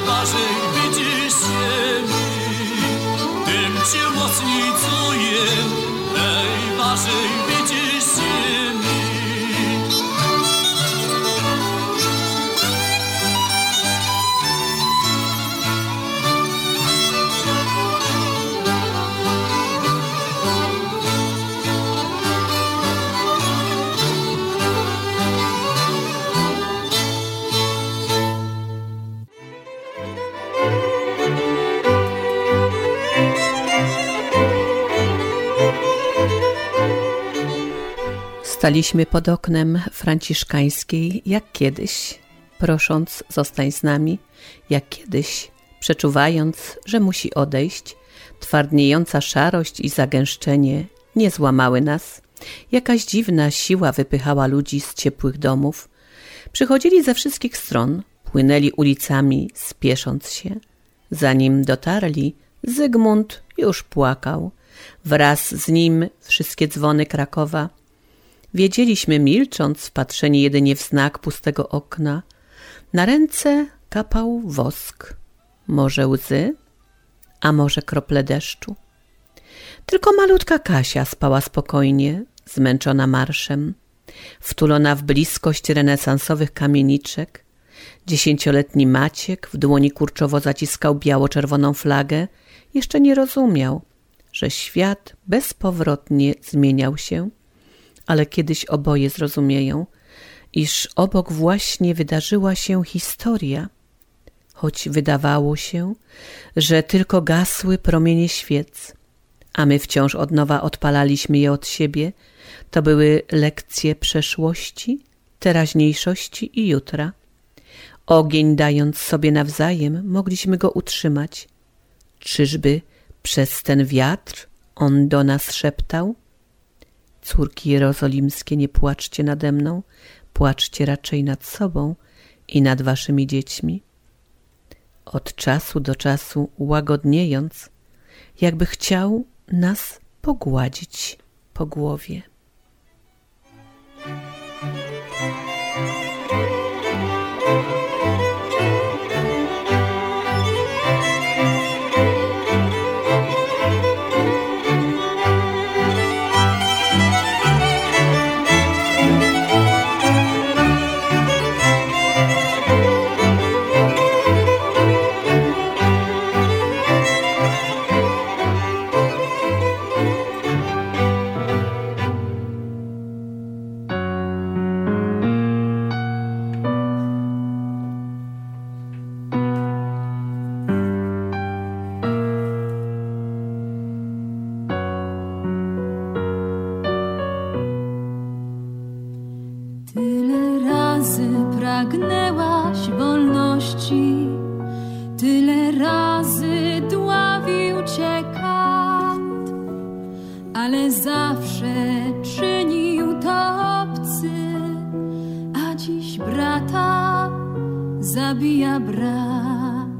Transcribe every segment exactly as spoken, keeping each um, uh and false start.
najważej widzisz mi, tym cię mocniej czuję, najważej widzisz mi. Staliśmy pod oknem franciszkańskiej jak kiedyś, prosząc zostań z nami, jak kiedyś, przeczuwając, że musi odejść. Twardniejąca szarość i zagęszczenie nie złamały nas. Jakaś dziwna siła wypychała ludzi z ciepłych domów. Przychodzili ze wszystkich stron, płynęli ulicami, spiesząc się. Zanim dotarli, Zygmunt już płakał. Wraz z nim wszystkie dzwony Krakowa. Wiedzieliśmy, milcząc, wpatrzeni jedynie w znak pustego okna. Na ręce kapał wosk. Może łzy, a może krople deszczu. Tylko malutka Kasia spała spokojnie, zmęczona marszem, wtulona w bliskość renesansowych kamieniczek. Dziesięcioletni Maciek w dłoni kurczowo zaciskał biało-czerwoną flagę. Jeszcze nie rozumiał, że świat bezpowrotnie zmieniał się, ale kiedyś oboje zrozumieją, iż obok właśnie wydarzyła się historia. Choć wydawało się, że tylko gasły promienie świec, a my wciąż od nowa odpalaliśmy je od siebie, to były lekcje przeszłości, teraźniejszości i jutra. Ogień dając sobie nawzajem, mogliśmy go utrzymać. Czyżby przez ten wiatr on do nas szeptał? Córki jerozolimskie, nie płaczcie nade mną, płaczcie raczej nad sobą i nad waszymi dziećmi. Od czasu do czasu łagodniejąc, jakby chciał nas pogładzić po głowie. Pragnęłaś wolności, tyle razy dławił cię kat, ale zawsze czynił to obcy, a dziś brata zabija brat.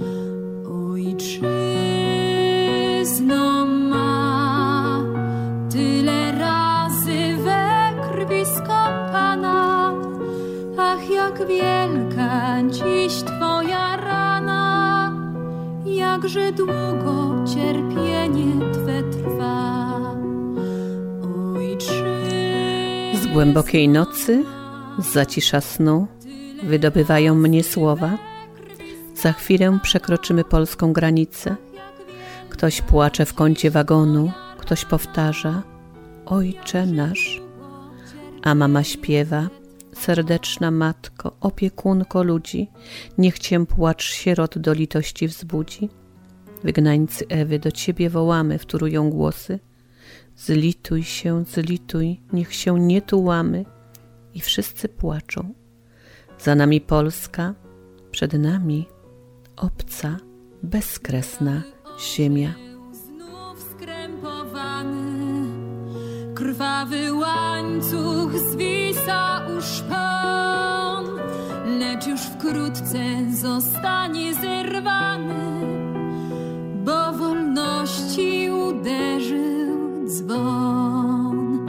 Ojczyzno ma, tyle razy we krwi skąpana, ach, jak wielka dziś twoja rana, jakże długo cierpienie twe trwa. Ojczyzno. Z głębokiej nocy, z zacisza snu, wydobywają mnie słowa. Za chwilę przekroczymy polską granicę. Ktoś płacze w kącie wagonu, ktoś powtarza: Ojcze nasz, a mama śpiewa: serdeczna matko, opiekunko ludzi, niech cię płacz sierot do litości wzbudzi. Wygnańcy Ewy, do ciebie wołamy, wtórują głosy. Zlituj się, zlituj, niech się nie tułamy. I wszyscy płaczą. Za nami Polska, przed nami obca, bezkresna ziemia. Znów skrępowany, krwawy łańcuch zwisa u szpon, lecz już wkrótce zostanie zerwany, bo wolności uderzył dzwon.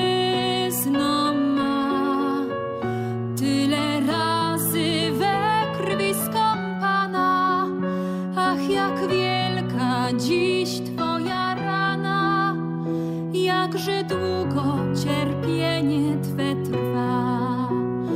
Ojczyzno ma, tyle razy we cierpienie Twe trwa.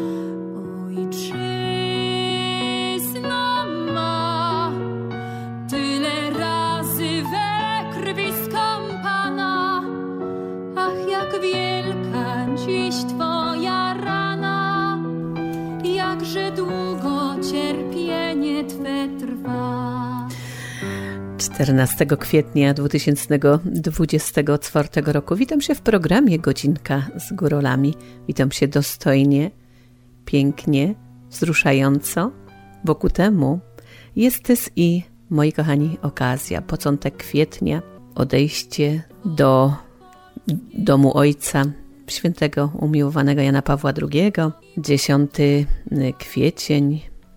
Ojczyzno ma, tyle razy we krwi skąpana, ach, jak wielka dziś Twoja rana, jakże długo cierpienie Twe trwa. czternastego kwietnia dwa tysiące dwudziestego czwartego roku witam się w programie Godzinka z Górolami. Witam się dostojnie, pięknie, wzruszająco, bo ku temu jest też i, moi kochani, okazja. Początek kwietnia, odejście do domu Ojca Świętego Umiłowanego Jana Pawła drugiego, dziesiąty kwiecień,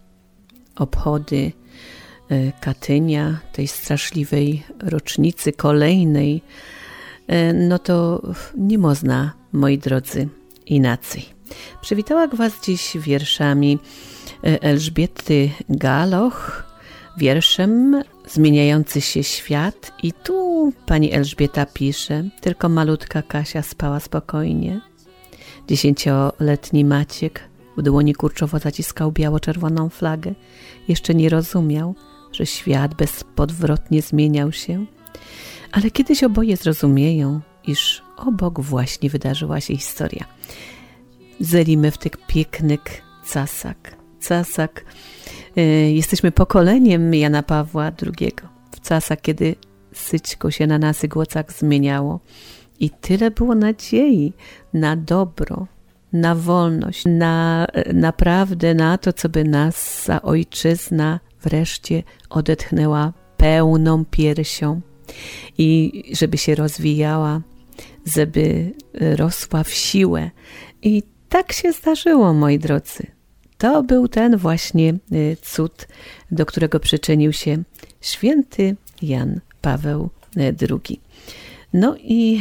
obchody Katynia, tej straszliwej rocznicy kolejnej, no to nie można, moi drodzy, inaczej. Przywitała Was dziś wierszami Elżbiety Galoch, wierszem Zmieniający się świat, i tu pani Elżbieta pisze: tylko malutka Kasia spała spokojnie. Dziesięcioletni Maciek w dłoni kurczowo zaciskał biało-czerwoną flagę. Jeszcze nie rozumiał, że świat bezpodwrotnie zmieniał się, ale kiedyś oboje zrozumieją, iż obok właśnie wydarzyła się historia. Zelimy w tych pięknych czasach. Czasach yy, jesteśmy pokoleniem Jana Pawła drugiego. W czasach, kiedy syćko się na naszych głosach zmieniało i tyle było nadziei na dobro, na wolność, na naprawdę na to, co by nasza ojczyzna wreszcie odetchnęła pełną piersią i żeby się rozwijała, żeby rosła w siłę. I tak się zdarzyło, moi drodzy. To był ten właśnie cud, do którego przyczynił się święty Jan Paweł drugi. No i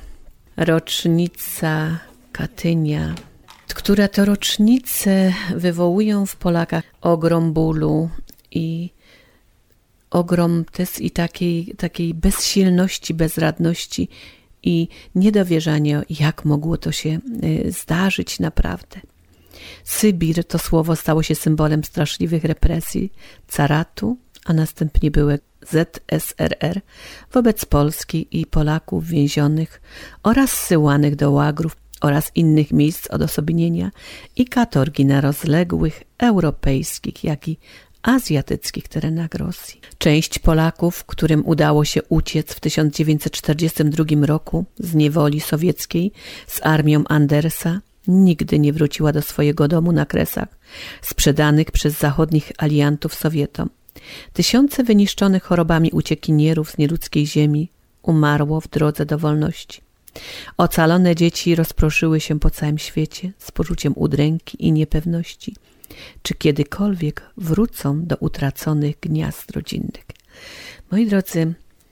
rocznica Katynia, które to rocznice wywołują w Polakach ogrom bólu i ogrom też i takiej, takiej bezsilności, bezradności i niedowierzania, jak mogło to się zdarzyć naprawdę. Sybir, to słowo, stało się symbolem straszliwych represji caratu, a następnie były Z S R R wobec Polski i Polaków więzionych oraz zsyłanych do łagrów oraz innych miejsc odosobnienia i katorgi na rozległych europejskich, jak i azjatyckich terenach Rosji. Część Polaków, którym udało się uciec w tysiąc dziewięćset czterdziestym drugim roku z niewoli sowieckiej z armią Andersa, nigdy nie wróciła do swojego domu na Kresach, sprzedanych przez zachodnich aliantów Sowietom. Tysiące wyniszczonych chorobami uciekinierów z nieludzkiej ziemi umarło w drodze do wolności. Ocalone dzieci rozproszyły się po całym świecie z poczuciem udręki i niepewności, czy kiedykolwiek wrócą do utraconych gniazd rodzinnych. Moi drodzy,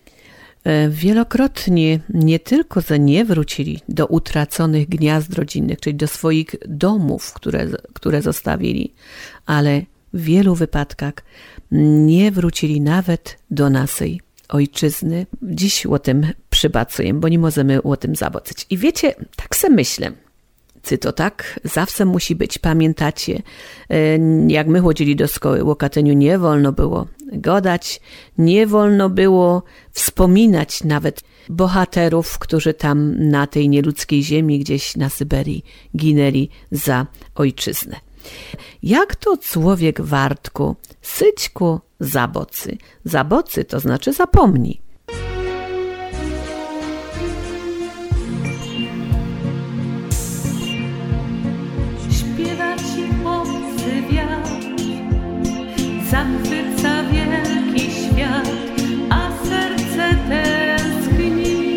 wielokrotnie nie tylko, że nie wrócili do utraconych gniazd rodzinnych, czyli do swoich domów, które, które zostawili, ale w wielu wypadkach nie wrócili nawet do naszej ojczyzny. Dziś o tym przybacuję, bo nie możemy o tym zaboczyć. I wiecie, tak se myślę, czy to tak zawsze musi być. Pamiętacie, jak my chodzili do szkoły, o Katyniu nie wolno było gadać, nie wolno było wspominać nawet bohaterów, którzy tam na tej nieludzkiej ziemi gdzieś na Syberii ginęli za ojczyznę. Jak to człowiek wartku, syćku zabocy. Zabocy to znaczy zapomnij. Śpiewa ci obcy wiatr, zachwyca wielki świat, a serce tęskni,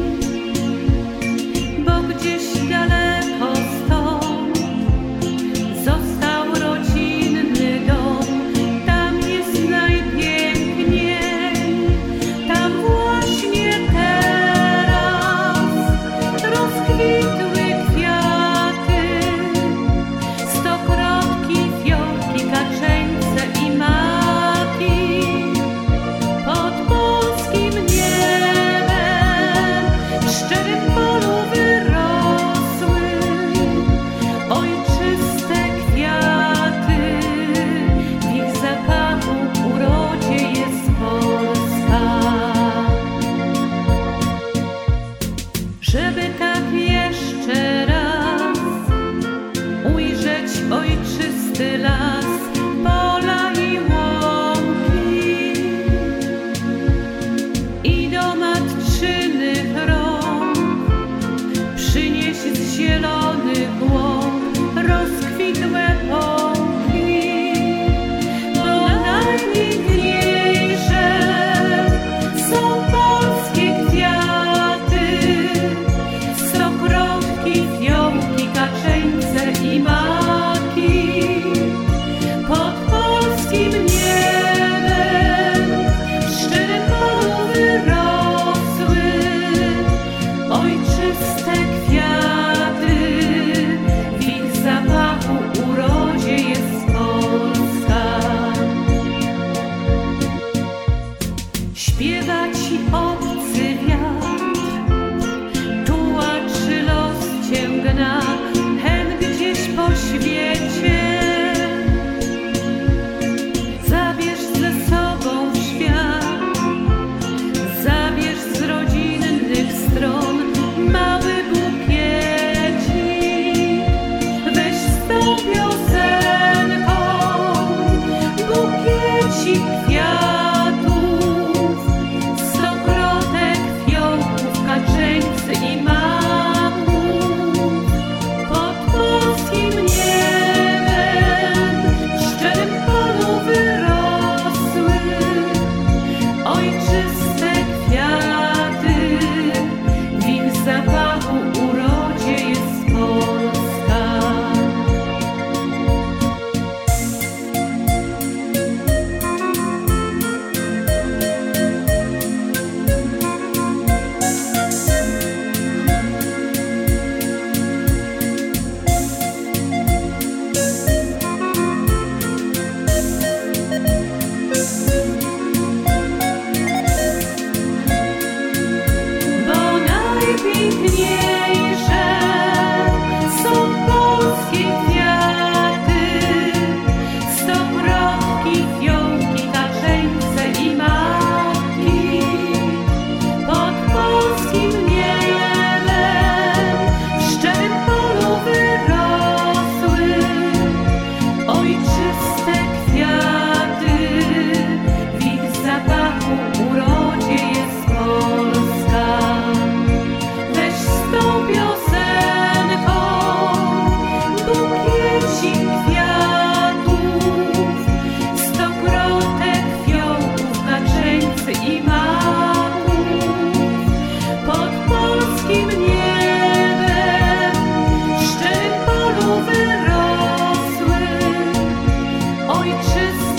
bo gdzieś daleko stąd został rodzinny dom. Tam jest najpiękniej, tam właśnie teraz rozkwitły kwiaty, stokrotki, fiolki, kaczeńce i maki.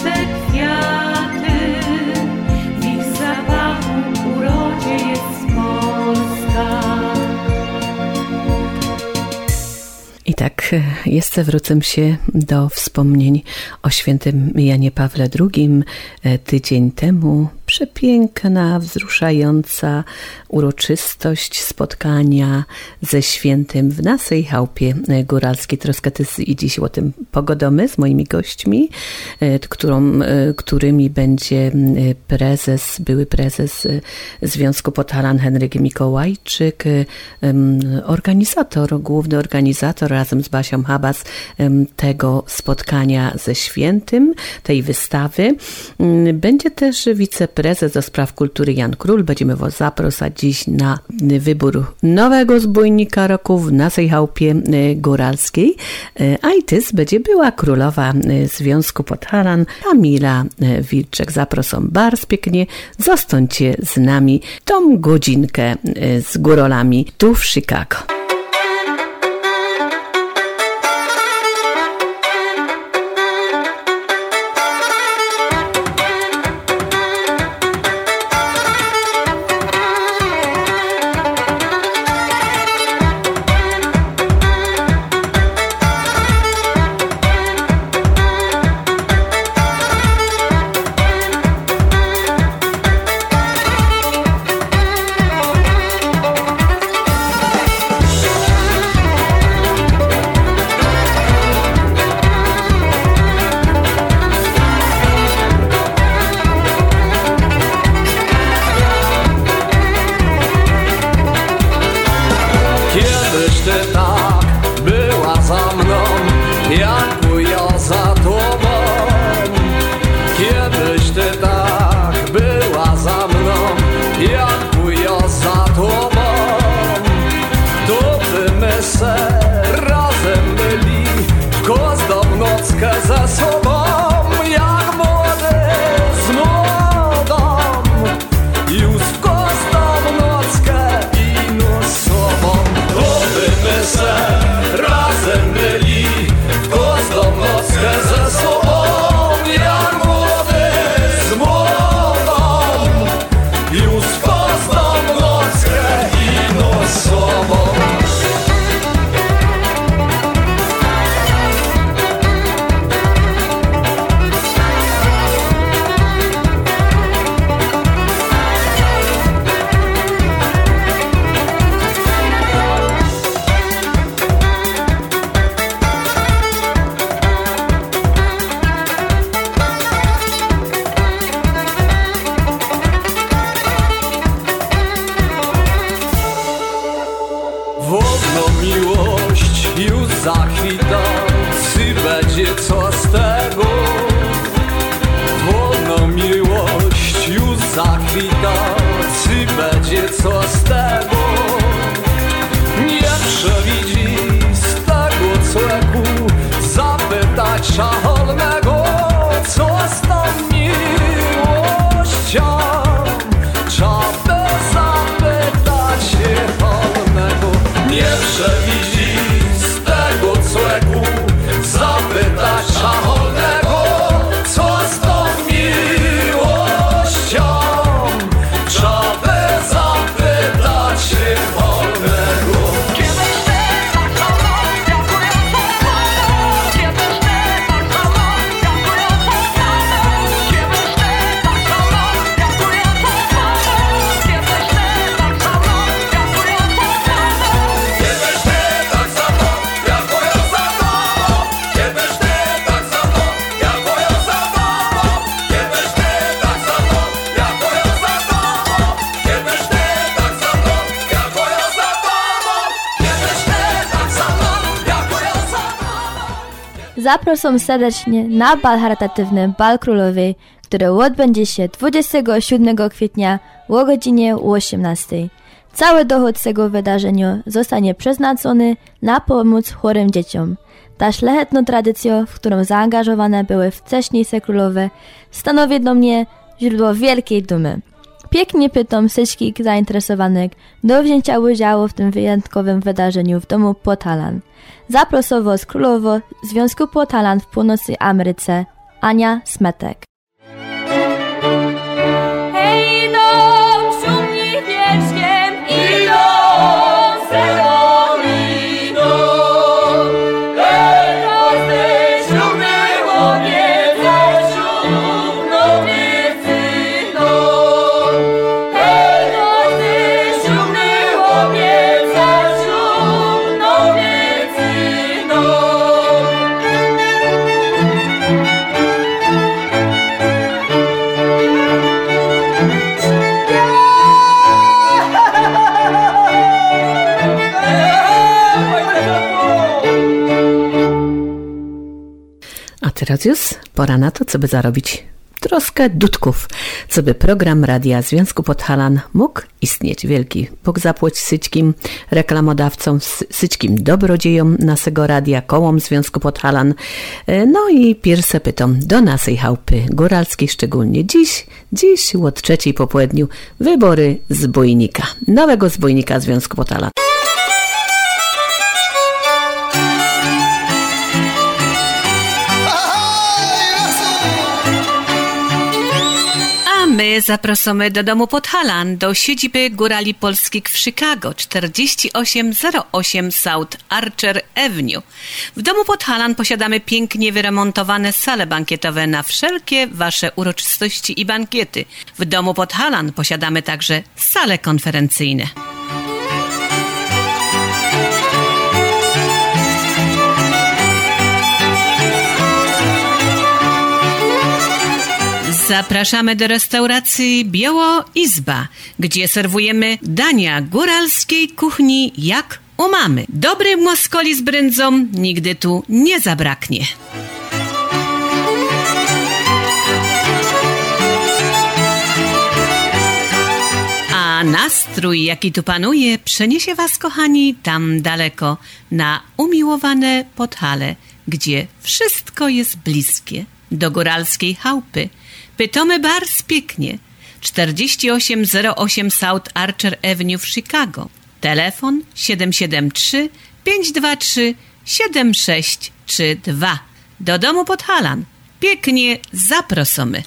te kwiaty, w ich zapachu, urodzie jest Polska. I tak jeszcze wrócę się do wspomnień o świętym Janie Pawle drugim. Tydzień temu przepiękna, wzruszająca uroczystość spotkania ze świętym w naszej chałupie góralskiej. Troszkę też i dziś o tym pogodomy z moimi gośćmi, którą, którymi będzie prezes, były prezes Związku Podhalan Henryk Mikołajczyk, organizator, główny organizator razem z Basią Habas tego spotkania ze świętym, tej wystawy. Będzie też wiceprezes do spraw kultury Jan Król. Będziemy was zapraszać dziś na wybór nowego zbójnika roku w naszej chałupie góralskiej. A i też będzie była królowa Związku Podhalan Kamila Wilczek. Zapraszam bardzo pięknie. Zostańcie z nami tą godzinkę z górolami tu w Chicago. Zapraszam serdecznie na bal charytatywny Bal Królowej, który odbędzie się dwudziestego siódmego kwietnia o godzinie osiemnastej. Cały dochód z tego wydarzenia zostanie przeznaczony na pomoc chorym dzieciom. Ta szlachetna tradycja, w którą zaangażowane były wcześniejsze królowe, stanowi dla mnie źródło wielkiej dumy. Pięknie pytam wszystkich zainteresowanych do wzięcia udziału w tym wyjątkowym wydarzeniu w domu Podhalan. Zapraszam was królowo Związku Podhalan w Północnej Ameryce, Ania Smetek. Teraz już pora na to, co by zarobić troskę dudków, co by program Radia Związku Podhalan mógł istnieć. Wielki Bóg zapłać syćkim reklamodawcom, syćkim dobrodziejom naszego radia, kołom Związku Podhalan. No i pierwsze pytam do naszej chałupy góralskiej, szczególnie dziś, dziś od trzeciej po południu wybory zbójnika, nowego zbójnika Związku Podhalan. My zapraszamy do domu Podhalan, do siedziby Górali Polskich w Chicago, czterdzieści osiem zero osiem South Archer Avenue. W domu Podhalan posiadamy pięknie wyremontowane sale bankietowe na wszelkie wasze uroczystości i bankiety. W domu Podhalan posiadamy także sale konferencyjne. Zapraszamy do restauracji Biało Izba, gdzie serwujemy dania góralskiej kuchni jak u mamy. Dobrej moskoli z brędzą nigdy tu nie zabraknie. A nastrój, jaki tu panuje, przeniesie was, kochani, tam daleko, na umiłowane Podhale, gdzie wszystko jest bliskie do góralskiej chałupy. Pytomy bardzo pięknie. czterdzieści osiem zero osiem South Archer Avenue w Chicago. Telefon siedem siedem trzy pięć dwa trzy siedem sześć trzy dwa. Do domu Podhalan. Pięknie zaprosimy.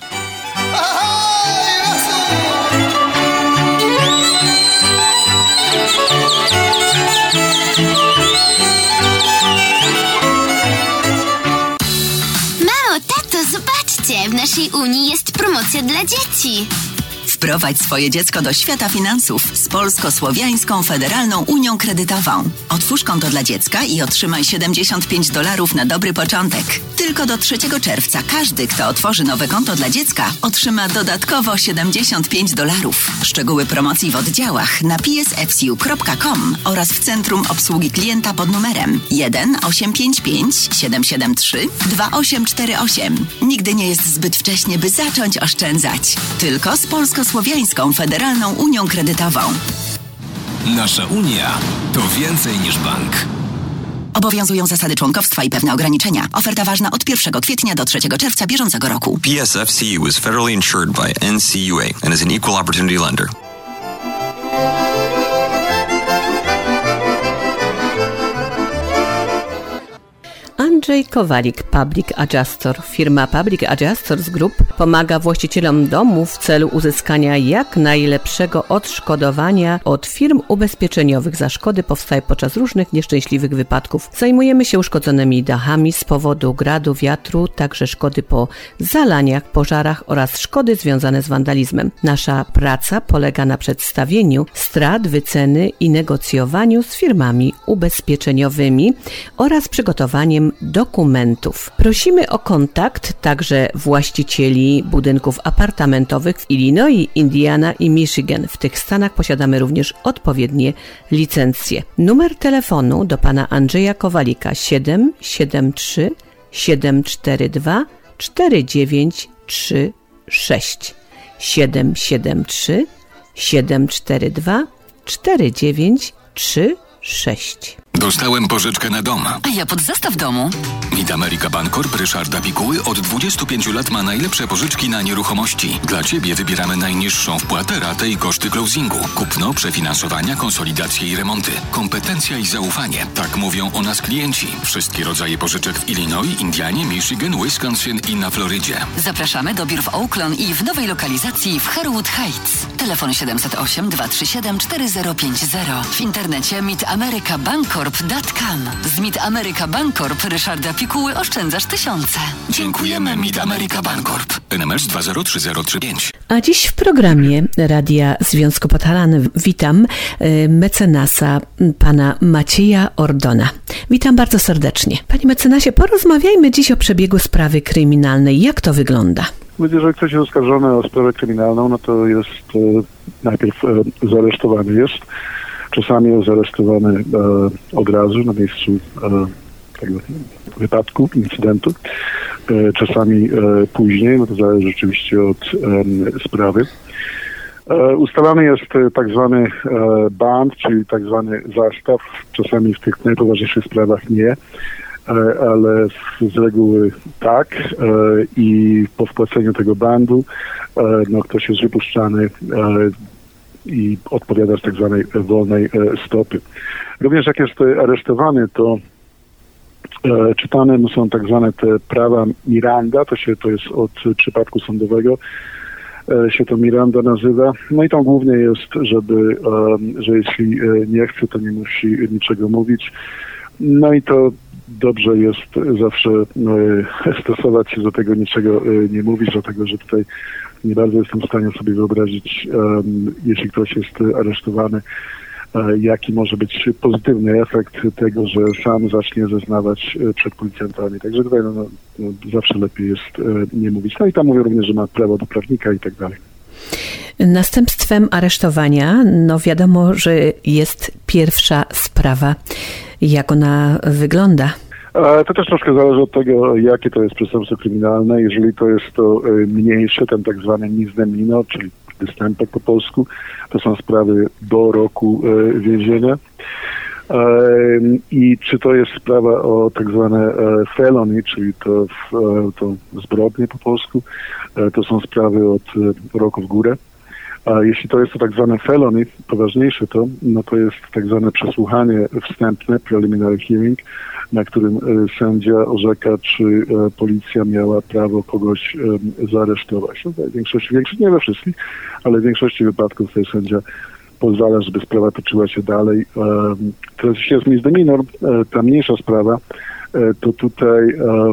Zobaczcie, w naszej Unii jest promocja dla dzieci. Wprowadź swoje dziecko do świata finansów z Polsko-Słowiańską Federalną Unią Kredytową. Otwórz konto dla dziecka i otrzymaj siedemdziesiąt pięć dolarów na dobry początek. Tylko do trzeciego czerwca każdy, kto otworzy nowe konto dla dziecka, otrzyma dodatkowo siedemdziesiąt pięć dolarów. Szczegóły promocji w oddziałach na p s f c u kropka com oraz w Centrum Obsługi Klienta pod numerem jeden osiem pięć pięć siedem siedem trzy dwa osiem cztery osiem. Nigdy nie jest zbyt wcześnie, by zacząć oszczędzać. Tylko z Polsko-Słowiańską Federalną Unią Kredytową. Nasza Unia to więcej niż bank. Obowiązują zasady członkowstwa i pewne ograniczenia. Oferta ważna od pierwszego kwietnia do trzeciego czerwca bieżącego roku. P S F C U is federally insured by N C U A and is an equal opportunity lender. Andrzej Kowalik, Public Adjustor. Firma Public Adjustors Group pomaga właścicielom domów w celu uzyskania jak najlepszego odszkodowania od firm ubezpieczeniowych za szkody powstałe podczas różnych nieszczęśliwych wypadków. Zajmujemy się uszkodzonymi dachami z powodu gradu, wiatru, także szkody po zalaniach, pożarach oraz szkody związane z wandalizmem. Nasza praca polega na przedstawieniu strat, wyceny i negocjowaniu z firmami ubezpieczeniowymi oraz przygotowaniem dokumentów. Prosimy o kontakt także właścicieli budynków apartamentowych w Illinois, Indiana i Michigan. W tych stanach posiadamy również odpowiednie licencje. Numer telefonu do pana Andrzeja Kowalika siedem siedem trzy siedem cztery dwa cztery dziewięć trzy sześć siedem siedem trzy siedem cztery dwa cztery dziewięć trzy sześć. Dostałem pożyczkę na dom. A ja pod zastaw domu. Mid America Bancorp Ryszarda Pikuły od dwudziestu pięciu lat ma najlepsze pożyczki na nieruchomości. Dla Ciebie wybieramy najniższą wpłatę, ratę i koszty closingu. Kupno, przefinansowania, konsolidacje i remonty. Kompetencja i zaufanie. Tak mówią o nas klienci. Wszystkie rodzaje pożyczek w Illinois, Indianie, Michigan, Wisconsin i na Florydzie. Zapraszamy do biur w Oakland i w nowej lokalizacji w Harewood Heights. Telefon siedem zero osiem, dwa trzy siedem, cztery zero pięć zero. W internecie mid america bancorp kropka com. Z Mid America Bancorp Ryszarda Pikuły oszczędzasz tysiące. Dziękujemy Mid America Bancorp. N M S dwa zero trzy zero trzy pięć. A dziś w programie Radia Związku Podhalan witam y, mecenasa pana Macieja Ordona. Witam bardzo serdecznie. Panie mecenasie, porozmawiajmy dziś o przebiegu sprawy kryminalnej. Jak to wygląda? Jeżeli ktoś jest oskarżony o sprawę kryminalną, no to jest e, najpierw e, zaresztowany jest. Czasami jest zaresztowany e, od razu na miejscu e, tego wypadku, incydentu. E, czasami e, później, no to zależy rzeczywiście od e, sprawy. E, ustalany jest e, tak zwany e, band, czyli tak zwany zastaw. Czasami w tych najpoważniejszych sprawach nie. Ale z reguły tak i po wpłaceniu tego bandu no, ktoś jest wypuszczany i odpowiada z tak zwanej wolnej stopy. Również jak jest aresztowany, to czytane są tak zwane te prawa Miranda, to się to jest od przypadku sądowego, się to Miranda nazywa. No i tam głównie jest, żeby, że jeśli nie chce, to nie musi niczego mówić. No i to dobrze jest zawsze e, stosować się do tego, niczego e, nie mówić, dlatego że tutaj nie bardzo jestem w stanie sobie wyobrazić, e, jeśli ktoś jest aresztowany, e, jaki może być pozytywny efekt tego, że sam zacznie zeznawać e, przed policjantami. Także tutaj no, no, no, zawsze lepiej jest e, nie mówić. No i tam mówię również, że ma prawo do prawnika i tak dalej. Następstwem aresztowania, no wiadomo, że jest pierwsza sprawa. Jak ona wygląda? To też troszkę zależy od tego, jakie to jest przestępstwo kryminalne. Jeżeli to jest to mniejsze, ten tak zwany misdemeanor, czyli występek po polsku, to są sprawy do roku więzienia. I czy to jest sprawa o tak zwane felony, czyli to, to zbrodnie po polsku, to są sprawy od roku w górę. A jeśli to jest to tak zwane felony, poważniejsze to, no to jest tak zwane przesłuchanie wstępne, preliminary hearing, na którym sędzia orzeka, czy policja miała prawo kogoś zaaresztować. No, w większości, większości, nie we wszystkich, ale w większości wypadków tutaj sędzia pozwala, żeby sprawa toczyła się dalej. Teraz jeśli jest misdemeanor, ta mniejsza sprawa, to tutaj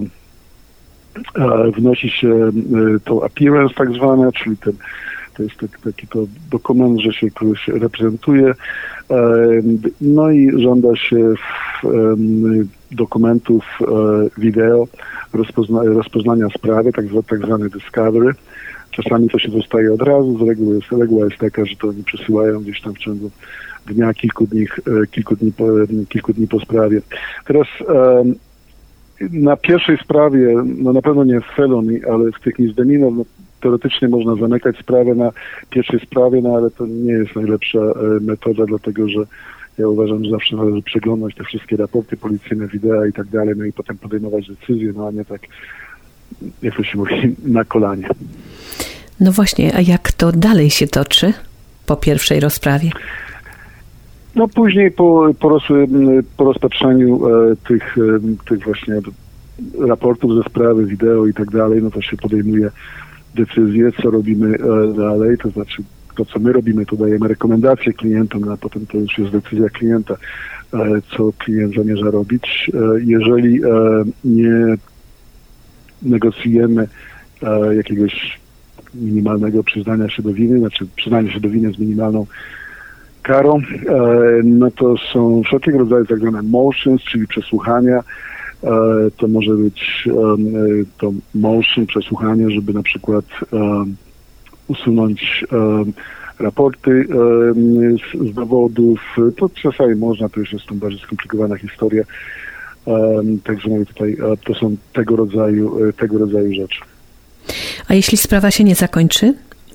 wnosi się to appearance tak zwane, czyli ten To jest taki, taki to dokument, że się kogoś reprezentuje. No i żąda się dokumentów wideo, rozpozna, rozpoznania sprawy, tak, tak zwany discovery. Czasami to się dostaje od razu, z reguły jest, reguła jest taka, że to oni przesyłają gdzieś tam w ciągu dnia, kilku dni, kilku dni, po, kilku dni po sprawie. Teraz na pierwszej sprawie, no na pewno nie w felony, ale w tych misdemeanor, no, teoretycznie można zamykać sprawę na pierwszej sprawie, no ale to nie jest najlepsza e, metoda, dlatego że ja uważam, że zawsze należy przeglądać te wszystkie raporty policyjne, wideo i tak dalej, no i potem podejmować decyzje, no a nie tak, jak to się mówi, na kolanie. No właśnie, a jak to dalej się toczy po pierwszej rozprawie? No później po, po, roz, po rozpatrzeniu e, tych, e, tych właśnie raportów ze sprawy, wideo i tak dalej, no to się podejmuje decyzję, co robimy e, dalej, to znaczy to, co my robimy, to dajemy rekomendacje klientom, no a potem to już jest decyzja klienta, e, co klient zamierza robić. E, jeżeli e, nie negocjujemy e, jakiegoś minimalnego przyznania się do winy, znaczy przyznania się do winy z minimalną karą, e, no to są wszelkiego rodzaju tak zwane motions, czyli przesłuchania. E, to może być e, to motion, przesłuchanie, żeby na przykład e, usunąć e, raporty e, z, z dowodów. To czasami można, to już jest to bardziej skomplikowana historia. E, także mówię tutaj, e, to są tego rodzaju, e, tego rodzaju rzeczy. A jeśli sprawa się nie zakończy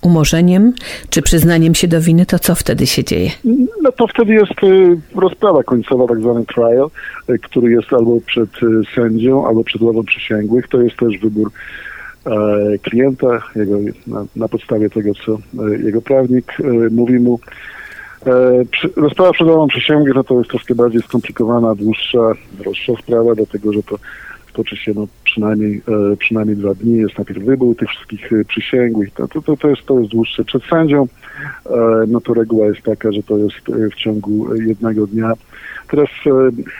umorzeniem czy przyznaniem się do winy, to co wtedy się dzieje? No to wtedy jest y, rozprawa końcowa, tak zwany trial, y, który jest albo przed y, sędzią, albo przed ławą przysięgłych. To jest też wybór y, klienta, jego, na, na podstawie tego, co y, jego prawnik y, mówi mu. Y, przy, rozprawa przed ławą przysięgłych, no to jest troszkę bardziej skomplikowana, dłuższa, droższa sprawa, dlatego że to toczy się no, przynajmniej, e, przynajmniej dwa dni. Jest najpierw wybór tych wszystkich e, przysięgłych. To, to, to, to, jest, to jest dłuższe. Przed sędzią e, no to reguła jest taka, że to jest e, w ciągu jednego dnia. Teraz e,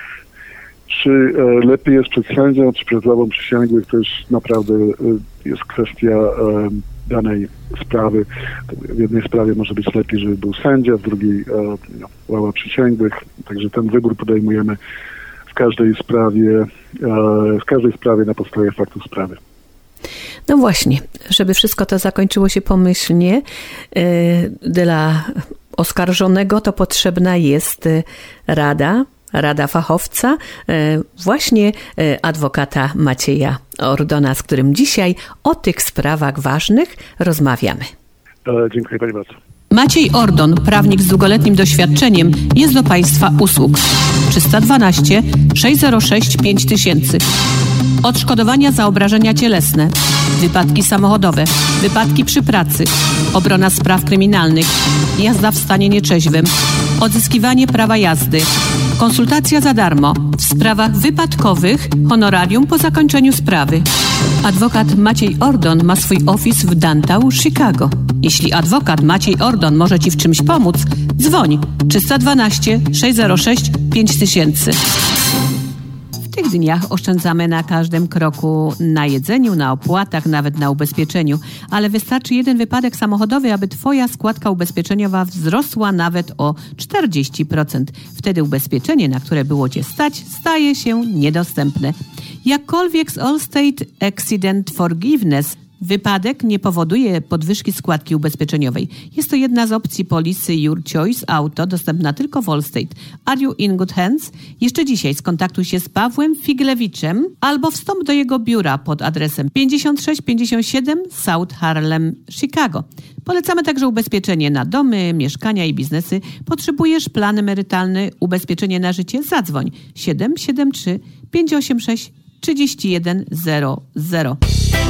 czy e, lepiej jest przed sędzią, czy przed ławą przysięgłych, to już naprawdę e, jest kwestia e, danej sprawy. W jednej sprawie może być lepiej, żeby był sędzia, w drugiej e, no, ława przysięgłych. Także ten wybór podejmujemy w każdej sprawie, w każdej sprawie na podstawie faktów sprawy. No właśnie, żeby wszystko to zakończyło się pomyślnie, dla oskarżonego to potrzebna jest rada, rada fachowca, właśnie adwokata Macieja Ordona, z którym dzisiaj o tych sprawach ważnych rozmawiamy. Dziękuję pani bardzo. Maciej Ordon, prawnik z długoletnim doświadczeniem, jest do Państwa usług. trzysta dwanaście sześć zero sześć pięć tysięcy. Odszkodowania za obrażenia cielesne, wypadki samochodowe, wypadki przy pracy, obrona spraw kryminalnych, jazda w stanie nieczeźwym, odzyskiwanie prawa jazdy, konsultacja za darmo w sprawach wypadkowych, honorarium po zakończeniu sprawy. Adwokat Maciej Ordon ma swój office w Downtown, Chicago. Jeśli adwokat Maciej Ordon może Ci w czymś pomóc, dzwoń trzysta dwanaście sześć zero sześć pięć tysięcy. W tych dniach oszczędzamy na każdym kroku, na jedzeniu, na opłatach, nawet na ubezpieczeniu, ale wystarczy jeden wypadek samochodowy, aby Twoja składka ubezpieczeniowa wzrosła nawet o czterdzieści procent. Wtedy ubezpieczenie, na które było Cię stać, staje się niedostępne. Jakkolwiek z Allstate Accident Forgiveness wypadek nie powoduje podwyżki składki ubezpieczeniowej. Jest to jedna z opcji polisy Your Choice Auto, dostępna tylko w Allstate. Are you in good hands? Jeszcze dzisiaj skontaktuj się z Pawłem Figlewiczem albo wstąp do jego biura pod adresem pięćdziesiąt sześć pięćdziesiąt siedem South Harlem, Chicago. Polecamy także ubezpieczenie na domy, mieszkania i biznesy. Potrzebujesz plan emerytalny, ubezpieczenie na życie? Zadzwoń siedem siedem trzy pięć osiem sześć trzy jeden zero zero.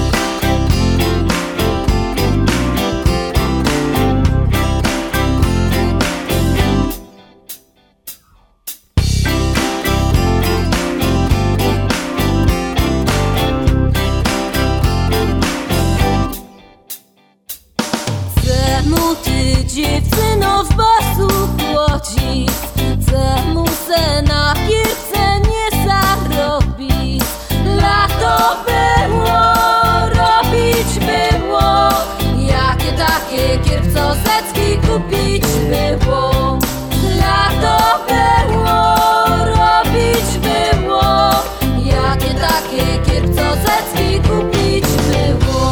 Dziewczyno w basu chłodzi, czemu se na kierce nie zarobić? Lato było, robić było, jakie takie kierpcozecki kupić było. Lato było, robić było, jakie takie kierpcozecki kupić było.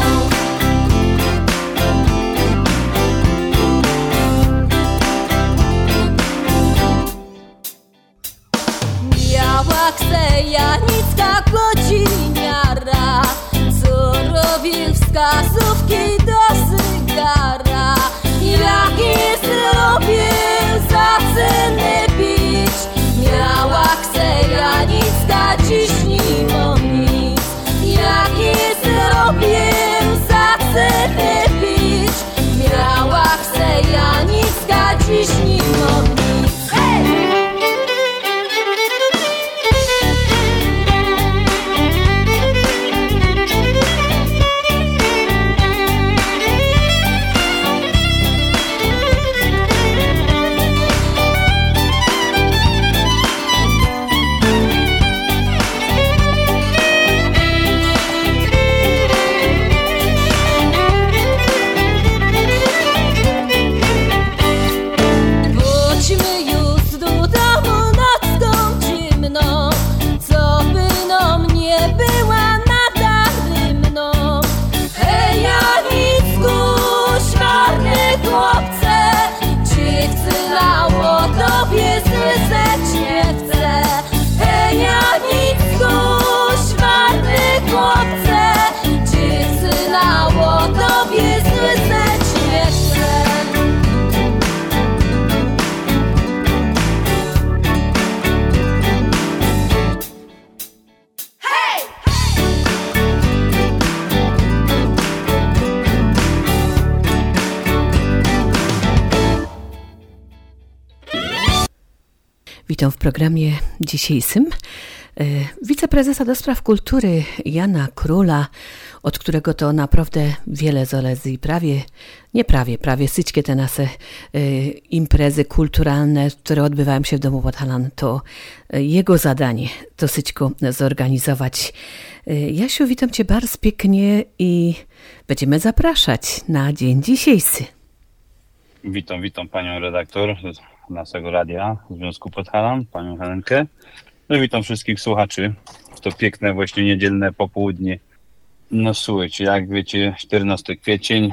Janicka godziniara, co robił wskazówki do cygara. Jakie zrobię za cenę pić? Miała chce Janicka, dziś nie mam nic. Jakie zrobię za cenę pić? Miała chce Janicka, dziś nie mam nic. Hey! Witam w programie dzisiejszym wiceprezesa do spraw kultury Jana Króla, od którego to naprawdę wiele zależy i prawie, nie prawie, prawie wszystkie te nasze y, imprezy kulturalne, które odbywają się w domu Podhalan, to y, jego zadanie to wszystko zorganizować. Y, Jasiu, witam Cię bardzo pięknie i będziemy zapraszać na dzień dzisiejszy. Witam, witam Panią redaktor z naszego radia Związku Podhalan, Panią Helenkę. No i witam wszystkich słuchaczy w to piękne właśnie niedzielne popołudnie. No słuchajcie, jak wiecie, czternastego kwietnia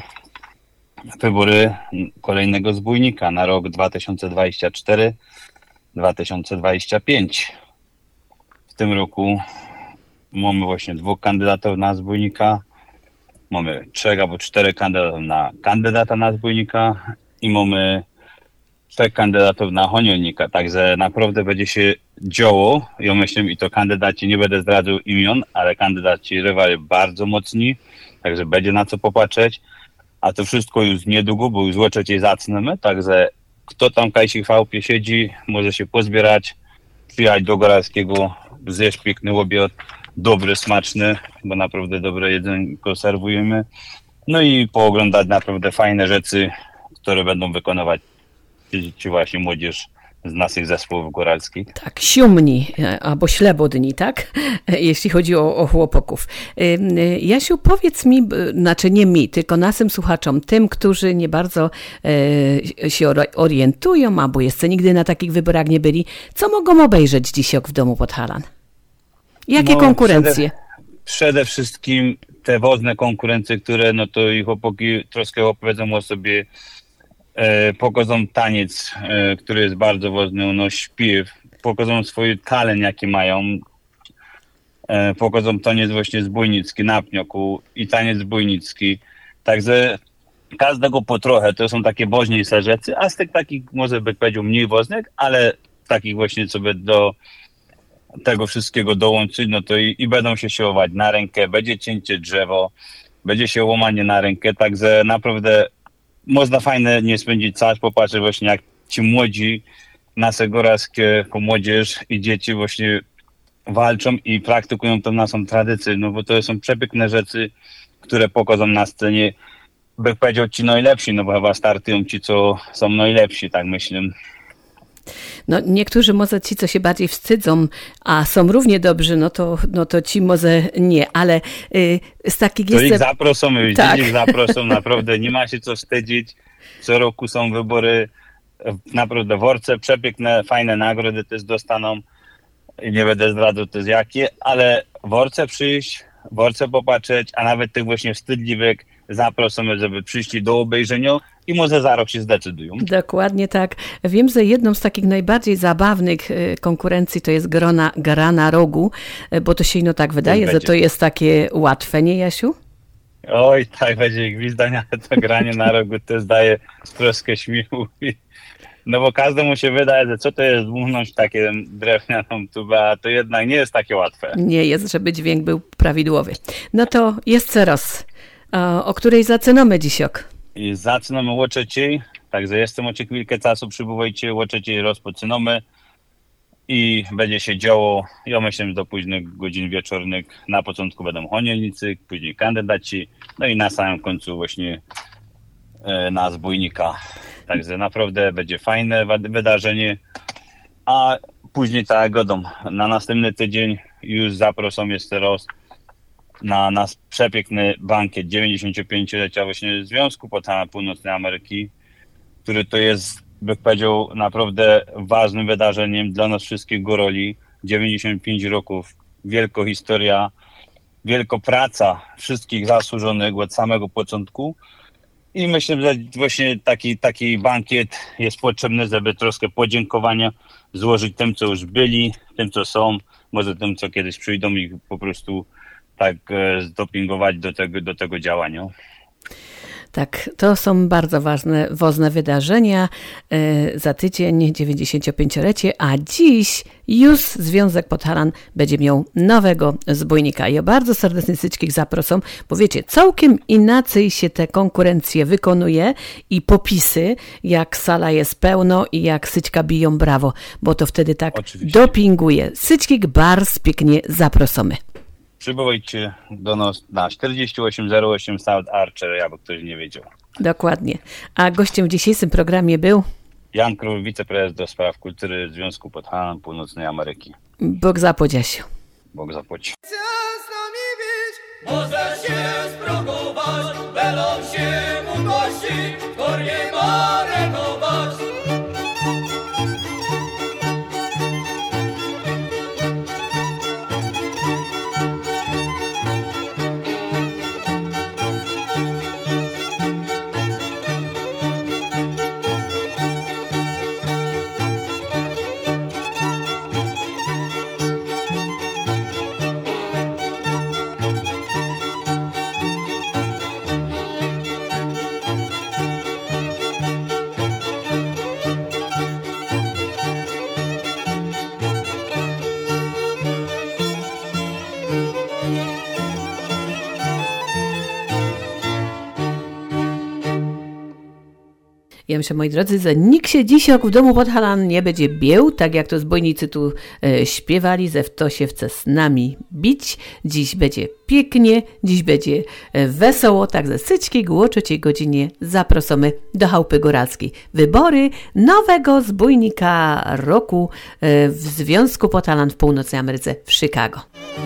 wybory kolejnego zbójnika na rok dwa tysiące dwudziesty czwarty do dwa tysiące dwudziestego piątego. W tym roku mamy właśnie dwóch kandydatów na zbójnika, mamy trzech albo czterech kandydatów na kandydata na zbójnika i mamy trzech kandydatów na honionika, także naprawdę będzie się działo. Ja myślę, i to kandydaci, nie będę zdradzał imion, ale kandydaci rywali bardzo mocni, także będzie na co popatrzeć. A to wszystko już niedługo, bo już o trzeciej zaczniemy, także kto tam kajsi w chałupie siedzi, może się pozbierać, przyjechać do Goralskiego, zjeść piękny obiad, dobry, smaczny, bo naprawdę dobre jedzenie serwujemy. No i pooglądać naprawdę fajne rzeczy, które będą wykonywać ci właśnie młodzież z naszych zespołów góralskich. Tak, siumni albo ślebodni, tak? Jeśli chodzi o, o chłopaków. Jasiu, powiedz mi, znaczy nie mi, tylko naszym słuchaczom, tym, którzy nie bardzo e, się orientują, albo jeszcze nigdy na takich wyborach nie byli, co mogą obejrzeć dzisiaj w domu Podhalan? Jakie no, konkurencje? Przede, przede wszystkim te wodne konkurencje, które no to i chłopaki troszkę opowiedzą o sobie. E, pokażą taniec, e, który jest bardzo ważny, no śpiew, pokażą swój talent, jaki mają, e, pokażą taniec właśnie zbójnicki na pnioku i taniec zbójnicki, także każdego po trochę, to są takie ważniejsze rzeczy, a z tych takich może być powiedział mniej ważnych, ale takich właśnie sobie do tego wszystkiego dołączyć, no to i, i będą się siłować na rękę, będzie cięcie drzewo, będzie się łamanie na rękę, także naprawdę można fajnie nie spędzić czas, popatrzeć właśnie jak ci młodzi, nasze góralskie młodzież i dzieci właśnie walczą i praktykują tą naszą tradycję, no bo to są przepiękne rzeczy, które pokażą na scenie, by powiedział ci najlepsi, no bo chyba startują ci, co są najlepsi, tak myślę. No niektórzy może ci, co się bardziej wstydzą, a są równie dobrzy, no to, no to ci może nie, ale y, z takich jest... To ich zaproszą, tak. ich zaproszą, naprawdę nie ma się co wstydzić. Co roku są wybory, naprawdę worce, przepiękne, fajne nagrody też dostaną. Nie będę zdradzał też jakie, ale worce przyjść, worce popatrzeć, a nawet tych właśnie wstydliwych zaprosimy, żeby przyszli do obejrzenia i może za rok się zdecydują. Dokładnie tak. Wiem, że jedną z takich najbardziej zabawnych konkurencji to jest grona, gra na rogu, bo to się no tak wydaje, że to jest takie łatwe, nie Jasiu? Oj, tak będzie gwizdania, to granie na rogu to zdaje troszkę śmiechu. No bo każdemu się wydaje, że co to jest dmuchnąć takie drewnianą tubę, a to jednak nie jest takie łatwe. Nie jest, żeby dźwięk był prawidłowy. No to jest teraz. O, o której zaczynamy dzisiaj? I zaczynamy o trzeciej, także jestem o chwilkę czasu, przybywajcie, o trzeciej rozpoczynamy i będzie się działo, ja myślę, że do późnych godzin wieczornych. Na początku będą honiołnicy, później kandydaci, no i na samym końcu właśnie e, na zbójnika. Także naprawdę będzie fajne wydarzenie, a później tak godą. Na następny tydzień już zaproszą jeszcze raz na nasz przepiękny bankiet dziewięćdziesięciopięciolecia właśnie Związku Podhalan Północnej Ameryki, który to jest, bym powiedział, naprawdę ważnym wydarzeniem dla nas wszystkich górali. dziewięćdziesiąt pięć roków, wielka historia, wielka praca wszystkich zasłużonych od samego początku i myślę, że właśnie taki, taki bankiet jest potrzebny, żeby troszkę podziękowania złożyć tym, co już byli, tym, co są, może tym, co kiedyś przyjdą i po prostu tak zdopingować do tego, do tego działania. Tak, to są bardzo ważne, ważne wydarzenia. E, za tydzień dziewięćdziesięciopięciolecie, a dziś już Związek Podhalan będzie miał nowego zbójnika. Ja bardzo serdecznie wszystkich zapraszam, bo wiecie, całkiem inaczej się te konkurencje wykonuje i popisy, jak sala jest pełno i jak syćka biją brawo, bo to wtedy tak Oczywiście. dopinguje. Syćkik bardzo pięknie zapraszamy. Przybywajcie do nas na czterdzieści osiem zero osiem South Archer, jakby ktoś nie wiedział. Dokładnie. A gościem w dzisiejszym programie był Jan Król, wiceprezes do spraw kultury Związku Podhalan Północnej Ameryki. Bóg zapłać. Bóg zapłać. Może się sprogować, belą się mu gości, kto nie ma renować. Ja myślę, moi drodzy, że nikt się dzisiaj w domu Podhalan nie będzie bił, tak jak to zbójnicy tu e, śpiewali, że w to się chce z nami bić. Dziś będzie pięknie, dziś będzie e, wesoło, także syćki o trzeciej godzinie zapraszamy do chałupy góralskiej. Wybory nowego zbójnika roku e, w Związku Podhalan w Północnej Ameryce w Chicago.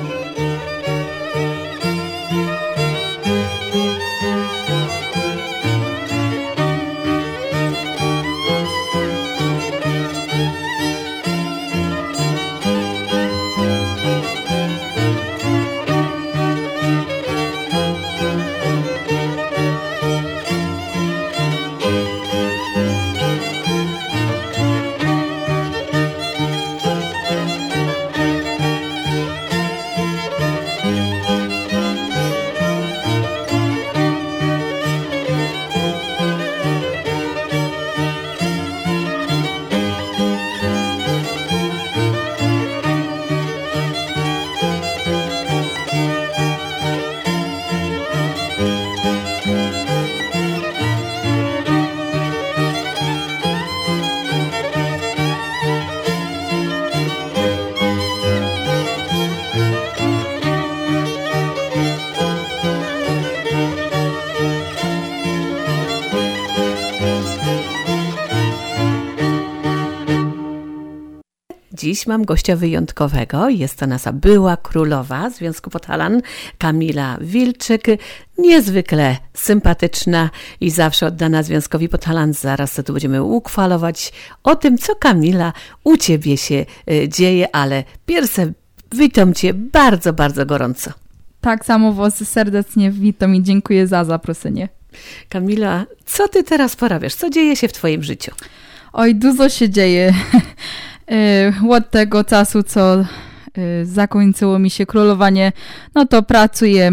Dziś mam gościa wyjątkowego. Jest to nasza była królowa Związku Podhalan, Kamila Wilczyk. Niezwykle sympatyczna i zawsze oddana Związkowi Podhalan. Zaraz tu będziemy uchwalować o tym, co Kamila u Ciebie się y, dzieje, ale pierwsze witam Cię bardzo, bardzo gorąco. Tak samo Was serdecznie witam i dziękuję za zaproszenie. Kamila, co Ty teraz porabiasz? Co dzieje się w Twoim życiu? Oj, dużo się dzieje. Od tego czasu, co zakończyło mi się królowanie, no to pracuję.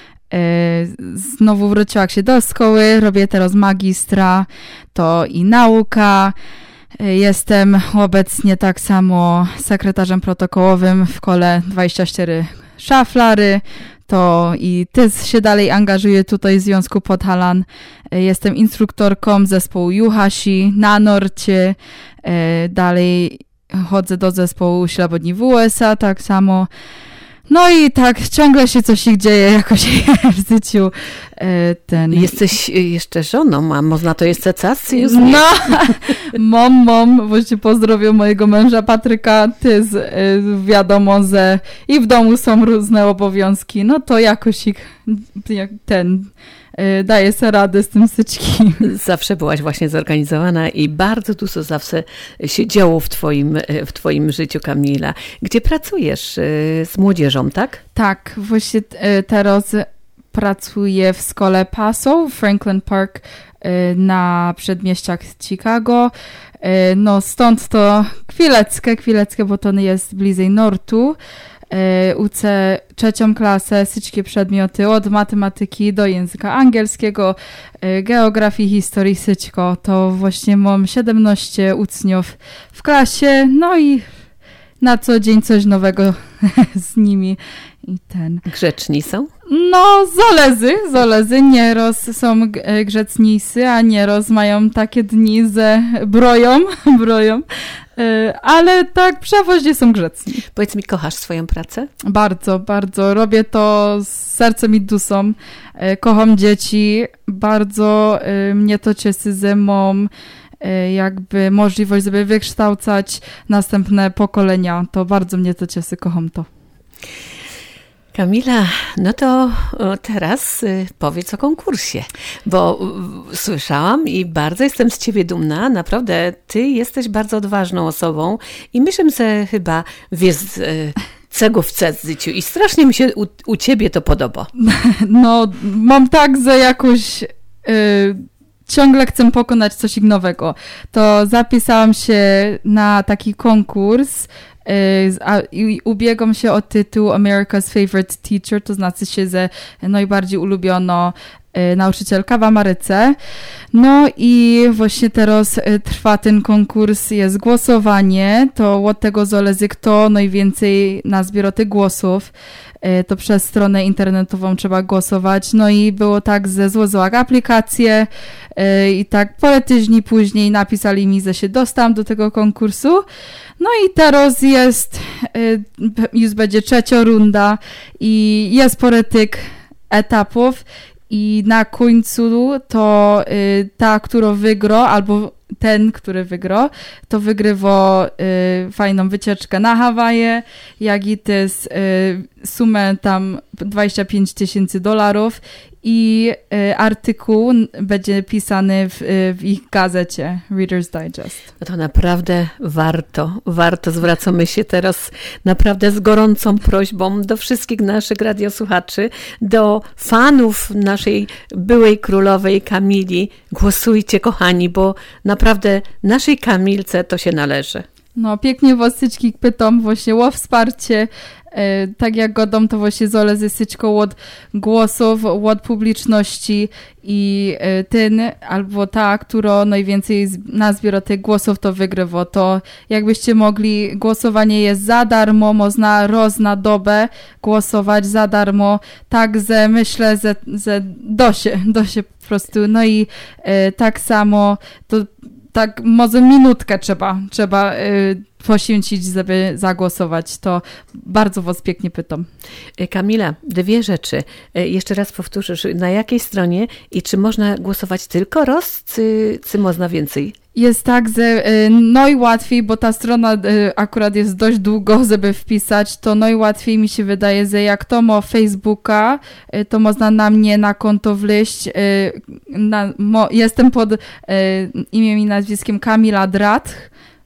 Znowu wróciłam się do szkoły, robię teraz magistra, to i nauka. Jestem obecnie tak samo sekretarzem protokołowym w kole dwadzieścia cztery Szaflary. To i też się dalej angażuję tutaj w Związku Podhalan. Jestem instruktorką zespołu Juhasi na Norcie. Dalej chodzę do zespołu Ślabodni w U S A, tak samo. No i tak ciągle się coś ich dzieje jakoś w życiu. Ten... Jesteś jeszcze żoną, a można to jeszcze czas? No, mom, mom, właśnie pozdrowię mojego męża Patryka, ty z, wiadomo, że i w domu są różne obowiązki, no to jakoś ich ten... daje sobie radę z tym syćkim. Zawsze byłaś właśnie zorganizowana i bardzo dużo zawsze się działo w twoim, w twoim życiu, Kamila. Gdzie pracujesz z młodzieżą, tak? Tak, właśnie teraz pracuję w szkole Paso w Franklin Park na przedmieściach Chicago. No stąd to chwileczkę, chwileczkę, bo to jest bliżej Nortu. uczę trzecią klasę, wszystkie przedmioty od matematyki do języka angielskiego, geografii, historii, wszystko. To właśnie mam siedemnaście uczniów w klasie, no i na co dzień coś nowego z nimi. I ten. Grzeczni są? No, zależy, zależy. Nieraz są grzeczniejsi, a nieraz mają takie dni, że broją, broją. Ale tak przeważnie są grzeczni. Powiedz mi, kochasz swoją pracę? Bardzo, bardzo. Robię to z sercem i duszą. Kocham dzieci. Bardzo mnie to cieszy, że mam jakby możliwość, żeby wykształcać następne pokolenia. To bardzo mnie to cieszy, kocham to. Kamila, no to teraz powiedz o konkursie, bo słyszałam i bardzo jestem z ciebie dumna. Naprawdę, ty jesteś bardzo odważną osobą i myślę, że chyba wiesz czego chcesz w życiu i strasznie mi się u, u ciebie to podoba. No, mam tak, że jakoś... Yy... ciągle chcę pokonać coś nowego. To zapisałam się na taki konkurs i ubiegam się o tytuł America's Favorite Teacher, to znaczy się, że najbardziej ulubiono nauczycielka w Ameryce. No i właśnie teraz trwa ten konkurs, jest głosowanie, to od tego zależy, kto najwięcej nazbiera tych głosów. To przez stronę internetową trzeba głosować. No i było tak, że złożyłam aplikację i tak parę tygodni później napisali mi, że się dostałam do tego konkursu. No i teraz jest, już będzie trzecia runda i jest parę tych etapów i na końcu to ta, która wygra, albo ten, który wygra, to wygrywa y, fajną wycieczkę na Hawaje, jak i też y, sumę tam dwadzieścia pięć tysięcy dolarów i y, artykuł będzie pisany w, y, w ich gazecie Reader's Digest. No to naprawdę warto, warto. Zwracamy się teraz naprawdę z gorącą prośbą do wszystkich naszych radiosłuchaczy, do fanów naszej byłej królowej Kamili. Głosujcie, kochani, bo naprawdę naszej Kamilce to się należy. No, pięknie was wszystkich pytam właśnie o wsparcie. E, tak jak godą, to właśnie zależy wszystko od głosów, od publiczności i e, ten albo ta, która najwięcej nazbiera tych głosów, to wygrywa. To jakbyście mogli, głosowanie jest za darmo, można raz na dobę głosować za darmo, tak, że myślę, że, że da się, da się po prostu. No i e, tak samo to tak może minutkę trzeba, trzeba y, poświęcić, żeby zagłosować. To bardzo was pięknie pytam. Kamila, dwie rzeczy. Jeszcze raz powtórzysz, na jakiej stronie i czy można głosować tylko raz, czy, czy można więcej? Jest tak, że y, najłatwiej, bo ta strona y, akurat jest dość długo, żeby wpisać, to najłatwiej mi się wydaje, że jak to ma Facebooka, y, to można na mnie na konto wleźć. Y, na, mo, jestem pod y, imieniem i nazwiskiem Kamila Dratch,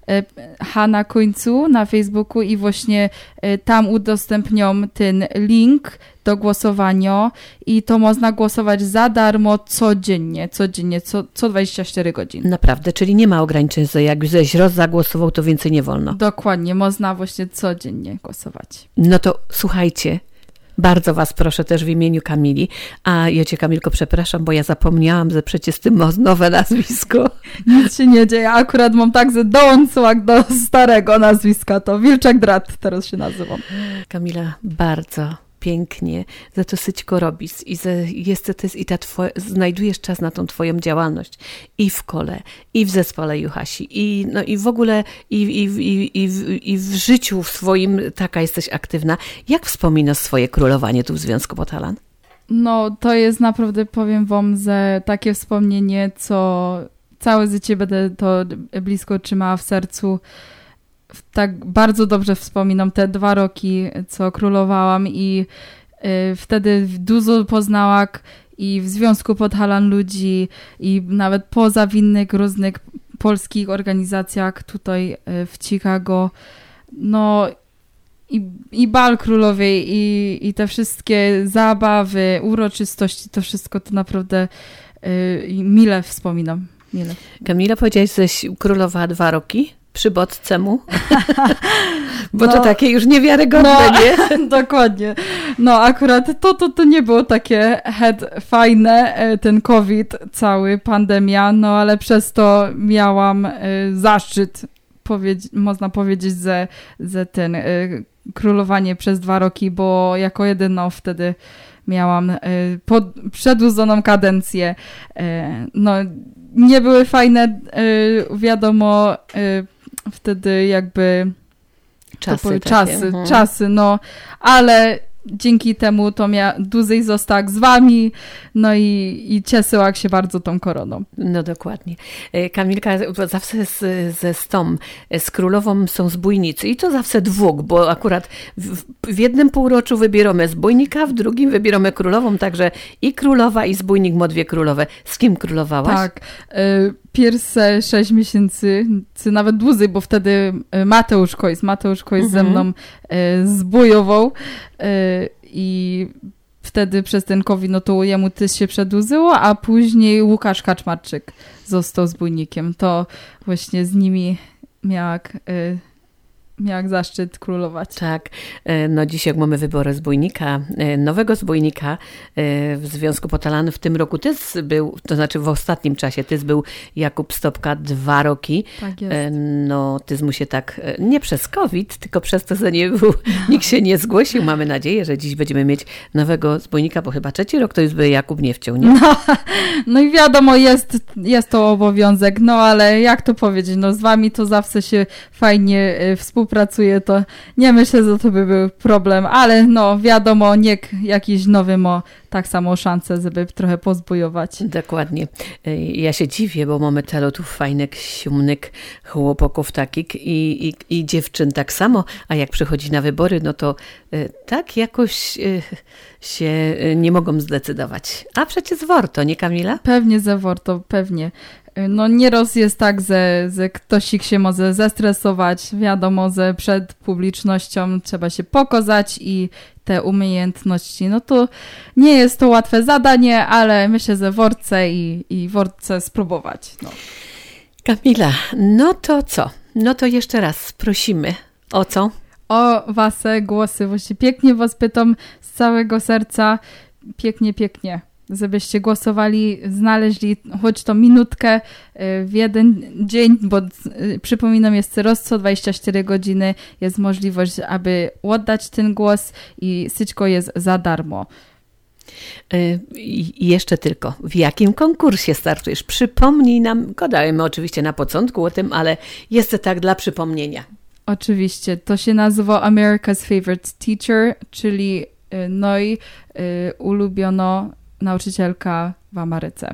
H na końcu na Facebooku i właśnie tam udostępniam ten link do głosowania i to można głosować za darmo codziennie, codziennie, co, co dwadzieścia cztery godziny. Naprawdę, czyli nie ma ograniczeń, że jak żeś roz zagłosował, to więcej nie wolno. Dokładnie, można właśnie codziennie głosować. No to słuchajcie, bardzo was proszę też w imieniu Kamili, a ja cię, Kamilko, przepraszam, bo ja zapomniałam, że przecież ty masz nowe nazwisko. Nic się nie dzieje, akurat mam tak, że dołączyłam do starego nazwiska, to Wilczek Drat teraz się nazywam. Kamila, bardzo pięknie, za to syćko robisz i że jest to i ta twoja, znajdujesz czas na tą twoją działalność i w kole, i w zespole Juhasi, i, no, i w ogóle i, i, i, i, w, i w życiu swoim taka jesteś aktywna. Jak wspominasz swoje królowanie tu w Związku Podhalan? No, to jest naprawdę, powiem wam, że takie wspomnienie, co całe życie będę to blisko trzymała w sercu. Tak bardzo dobrze wspominam te dwa roki, co królowałam i y, wtedy dużo poznałam i w Związku Podhalan ludzi i nawet poza w innych różnych polskich organizacjach tutaj y, w Chicago. No i, i bal królowej i, i te wszystkie zabawy, uroczystości, to wszystko to naprawdę y, mile wspominam. Mile. Kamila, powiedziałaś, że królowała dwa roki? przybodce mu? Bo no, to takie już niewiarygodne, no, nie? Dokładnie. No akurat to, to, to nie było takie head fajne, ten COVID, cały pandemia, no ale przez to miałam zaszczyt, powiedz, można powiedzieć, że, że ten królowanie przez dwa roki, bo jako jedyną wtedy miałam pod, przedłużoną kadencję. No, nie były fajne, wiadomo, wtedy jakby czasy, to były takie, czasy, mhm. czasy, no, ale dzięki temu to mia dłużej został z wami, no i, i cieszyłam się bardzo tą koroną. No dokładnie. Kamilka, zawsze z, ze Stom, z królową są zbójnicy i to zawsze dwóch, bo akurat w, w jednym półroczu wybieramy zbójnika, w drugim wybieramy królową, także i królowa, i zbójnik ma dwie królowe. Z kim królowałaś? Tak. Y Pierwsze sześć miesięcy, czy nawet dłużej, bo wtedy Mateusz Kojs, Mateusz Kojs mm-hmm. ze mną y, zbojował y, i wtedy przez ten COVID, no to jemu też się przedłużyło, a później Łukasz Kaczmarczyk został zbójnikiem. To właśnie z nimi miał y, miał zaszczyt królować. Tak. No dzisiaj mamy wybory zbójnika, nowego zbójnika w Związku Podhalanym. W tym roku też był, to znaczy w ostatnim czasie też był Jakub Stopka dwa roki. Tak jest. No też mu się tak, nie przez COVID, tylko przez to, że nie był, nikt się nie zgłosił. Mamy nadzieję, że dziś będziemy mieć nowego zbójnika, bo chyba trzeci rok to już by Jakub nie wciął, nie? No, no i wiadomo, jest, jest to obowiązek, no ale jak to powiedzieć, no z wami to zawsze się fajnie współpracuje. Pracuje, to nie myślę, że to by był problem, ale no wiadomo, niech jakiś nowy ma tak samo szansę, żeby trochę pozbojować. Dokładnie. Ja się dziwię, bo mamy tylu tu fajnych, siumnych chłopaków takich i, i, i dziewczyn tak samo, a jak przychodzi na wybory, no to tak jakoś się nie mogą zdecydować. A przecież warto, nie Kamila? Pewnie, że warto, pewnie. No nieraz jest tak, że, że ktoś się może zestresować, wiadomo, że przed publicznością trzeba się pokazać i te umiejętności, no to nie jest to łatwe zadanie, ale myślę, że warto i, i warto spróbować. No. Kamila, no to co? No to jeszcze raz prosimy. O co? O wasze głosy. Właśnie pięknie was pytam z całego serca. Pięknie, pięknie. Żebyście głosowali, znaleźli choć to minutkę w jeden dzień, bo przypominam, jest raz co dwadzieścia cztery godziny jest możliwość, aby oddać ten głos i wszystko jest za darmo. I jeszcze tylko, w jakim konkursie startujesz? Przypomnij nam, gadajmy oczywiście na początku o tym, ale jest to tak dla przypomnienia. Oczywiście, to się nazywa America's Favorite Teacher, czyli no i ulubiono nauczycielka w Ameryce.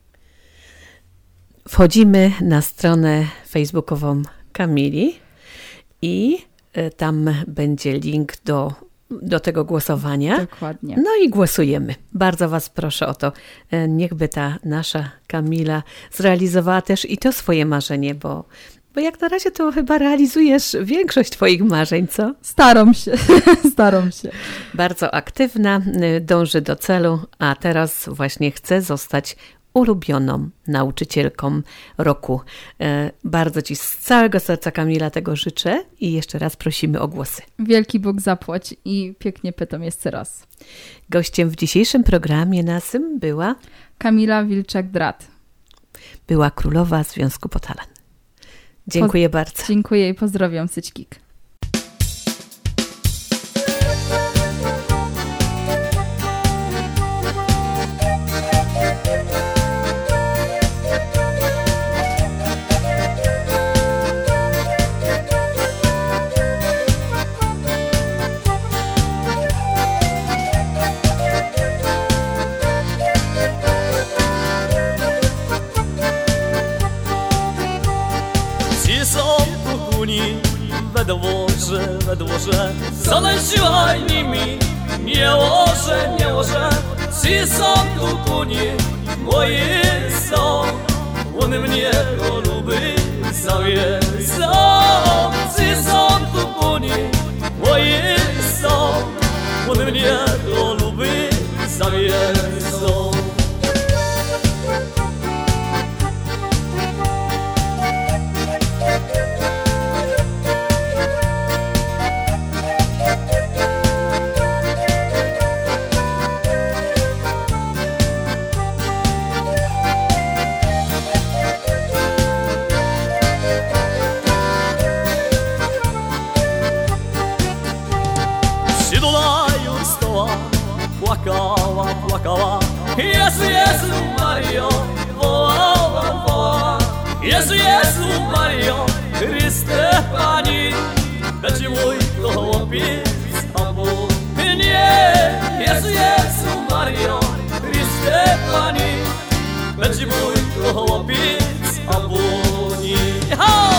Wchodzimy na stronę facebookową Kamili i tam będzie link do, do tego głosowania. Dokładnie. No i głosujemy. Bardzo was proszę o to. Niechby ta nasza Kamila zrealizowała też i to swoje marzenie, bo Bo jak na razie to chyba realizujesz większość twoich marzeń, co? Staram się, staram się. Bardzo aktywna, dąży do celu, a teraz właśnie chce zostać ulubioną nauczycielką roku. Bardzo ci z całego serca, Kamila, tego życzę i jeszcze raz prosimy o głosy. Wielki Bóg zapłać i pięknie pytam jeszcze raz. Gościem w dzisiejszym programie naszym była Kamila Wilczak-Drat. Była królowa Związku Podhalań. Dziękuję Poz- bardzo. Dziękuję i pozdrawiam Syćkik. We dworze, we dworze zanosiła nimi, nie łoże, nie łoże. Ci są kukuni, moje są, one mnie lubi, zawiedzą. Ci są kukuni, moje są, one mnie lubi, zawiedzą. Chryste, Pani, będzie mój chłopiec, albo nie, Jezu, Jezu, Mario, Chryste, Pani, będzie mój chłopiec, albo nie. Ha!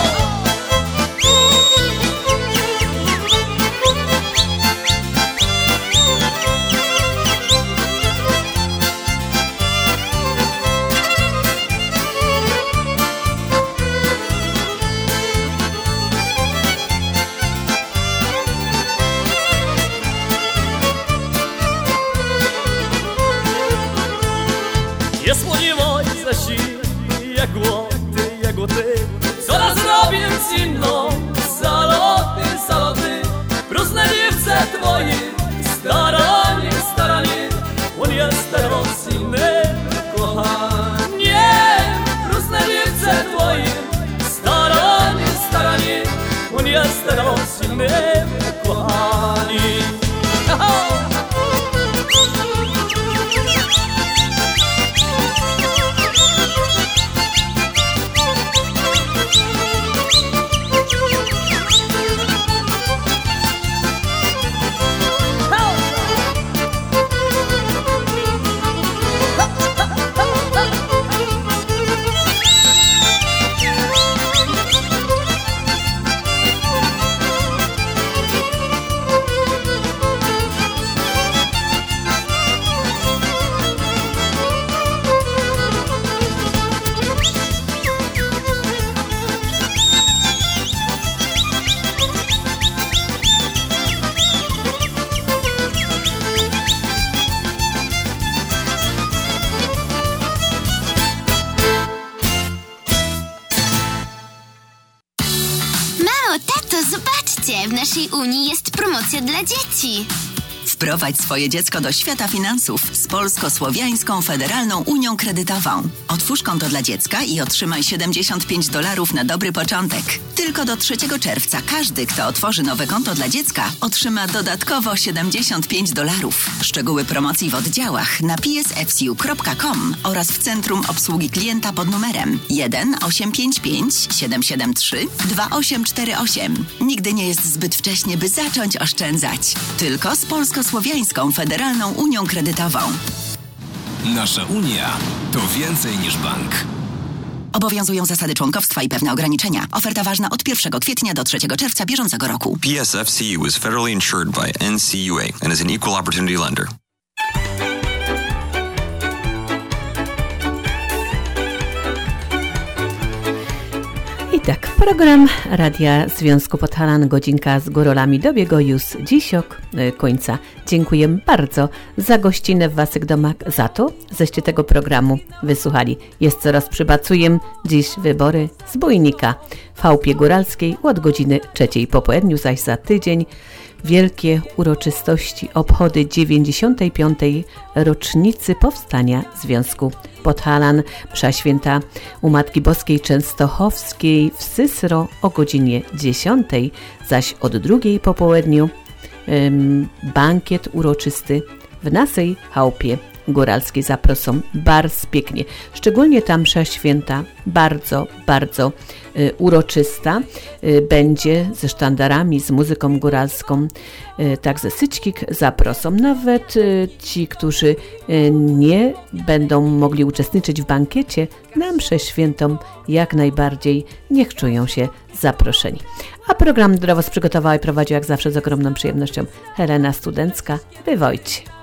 Nie spodziewaj się, jak łoty, jak łoty, coraz robię z inną, zaloty, zaloty, próżne dziewce twoje, staranie, staranie, on jest teraz inny, kochanie, próżne dziewce twoje, staranie, staranie, on jest teraz inny, kochani. W naszej Unii jest promocja dla dzieci. Wprowadź swoje dziecko do świata finansów z Polsko-Słowiańską Federalną Unią Kredytową. Otwórz konto dla dziecka i otrzymaj siedemdziesiąt pięć dolarów na dobry początek. Tylko do trzeciego czerwca każdy, kto otworzy nowe konto dla dziecka, otrzyma dodatkowo siedemdziesiąt pięć dolarów. Szczegóły promocji w oddziałach na p s f c u kropka com oraz w Centrum Obsługi Klienta pod numerem jeden osiem pięć pięć siedem siedem trzy dwa osiem cztery osiem. Nigdy nie jest zbyt wcześnie, by zacząć oszczędzać. Tylko z Polsko-Słowiańską Federalną Unią Kredytową. Nasza Unia to więcej niż bank. Obowiązują zasady członkowstwa i pewne ograniczenia. Oferta ważna od pierwszego kwietnia do trzeciego czerwca bieżącego roku. P S F C U is federally insured by N C U A and is an equal opportunity lender. I tak, program Radia Związku Podhalan, godzinka z górolami dobiegł już dzisiok końca. Dziękuję bardzo za gościnę w waszych domach, za to, żeście tego programu wysłuchali. Jest coraz przybacujem dziś wybory z Bójnika w chałupie góralskiej od godziny trzeciej po południu, zaś za tydzień wielkie uroczystości, obchody dziewięćdziesiątej piątej rocznicy powstania Związku Podhalan. Msza święta u Matki Boskiej Częstochowskiej w Sysro o godzinie dziesiątej, zaś od drugiej po południu ym, bankiet uroczysty w naszej chałupie góralskiej. Zaproszą bardzo pięknie. Szczególnie ta msza święta bardzo, bardzo y, uroczysta y, będzie ze sztandarami, z muzyką góralską. Y, także syćkik zaproszą. Nawet y, ci, którzy y, nie będą mogli uczestniczyć w bankiecie, na mszę świętą jak najbardziej niech czują się zaproszeni. A program dla was przygotowała i prowadziła jak zawsze z ogromną przyjemnością Helena Studencka. Bywajcie.